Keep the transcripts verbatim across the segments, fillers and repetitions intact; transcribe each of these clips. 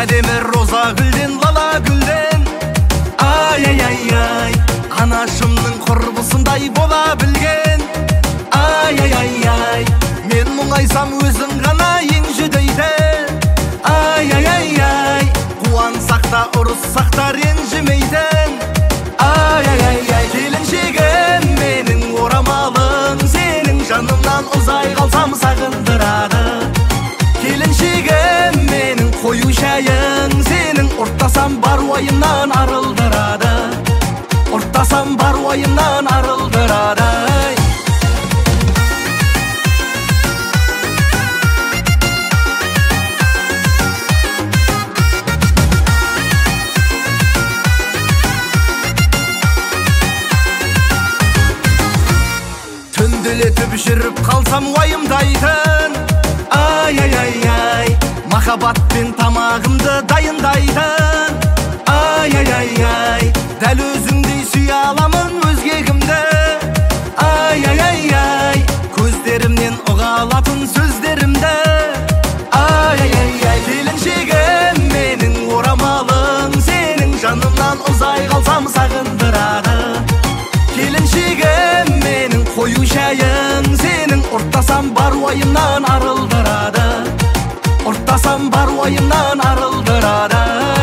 әдемі роза гүлден, лала гүлден. Ай, ай, ай, ай, анашымның құрбысындай бола білген. Ай, ай, ай, ай, мен мұңайсам өзің ғана ең жүдейді. Ай, ай, ай, ай, қуансақ та ұрыссақ та ренжімейтін. Ай, ай, ай, ай, келіншегім менің орамалың, сенің жанымнан ұзай қалсам сағындырады. Келіншегім менің қою шайың, сенің ұрттасам бар уайымнан арылдырады. Ұрттасам бар уайымнан арылдырады. Түнделетіп жүріп қалсам уайымдайтын. Ай, ай, ай, ай, махаббатпен тамағымды дайындайтын. Ай, ай, ай, ай, дәл өзіңдей сүй аламын өзге кімді. Ай, ай, ай, ай, көздерімнен ұға алатын сөздерімді. Ай, ай, ай, ай, келіншегім менің орамалың, сенің жанымнан ұзай қалсам сағындырады. Келіншегім менің қою шайың, сенің ұрттасам бар уайымнан арылдырады. Ұрттасам бар уайымнан арылдырады.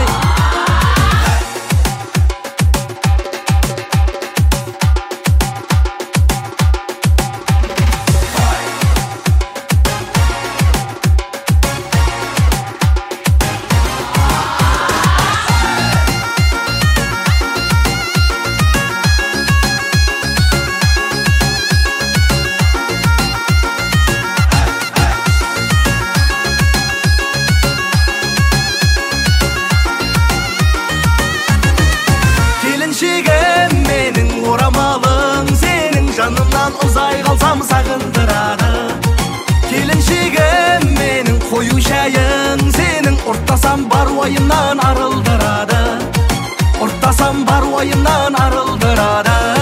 Келіншегім менің орамалың, сенің жанымнан ұзай қалсам сағындырады. Келіншегім менің қою шайың, сенің ұрттасам бар уайымнан арылдырады. Ұрттасам бар уайымнан арылдырады.